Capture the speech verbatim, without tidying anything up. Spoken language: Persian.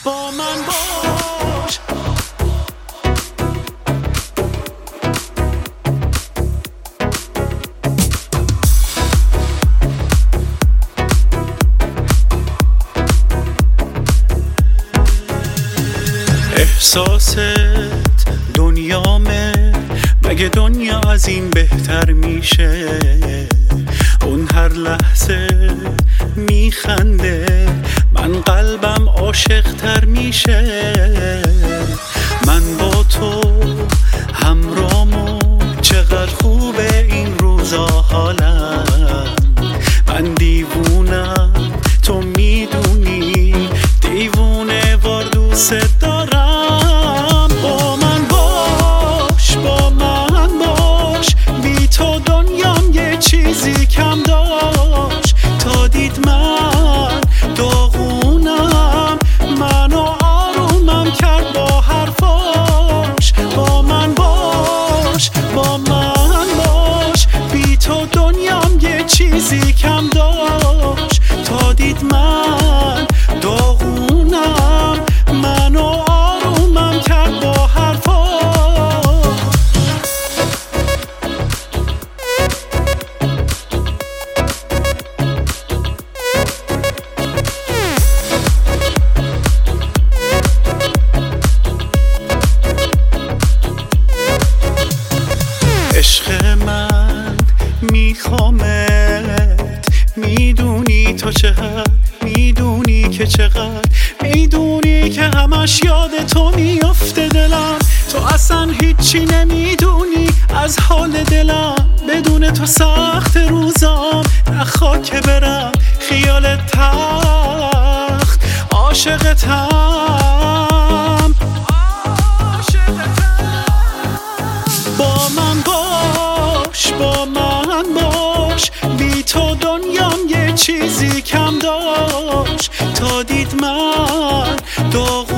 با من باش. احساست دنیامه، مگه دنیا از این بهتر میشه؟ اون هر لحظه میخنده، من قلبم عاشق تر میشه. من با تو همرامو، چقدر خوبه این روزا حالم. من دیوونم تو میدونی، دیوونه وار دوست دارم. با من باش، با من باش، بی تو دنیام یه چیزی کم داشت. تا دید من داغونم، منو آرومم کرد با حرفاش. با من باش، با من باش، بی تو دنیام یه چیزی کم داشت. تا دید من داغونم، منو آرومم کرد با حرفاش. عشق من میخوامت، میدونی تو چقدر، میدونی که چقدر، میدونی که همش یاد تو میافته دلم. تو اصلا هیچی نمیدونی از حال دلم، بدون تو سخت روزام، نخواه که برم خیال تخت. عاشقتم، با من باش، با من باش، بی تو دنیام یه چیزی کم داشت. تا دید من داغ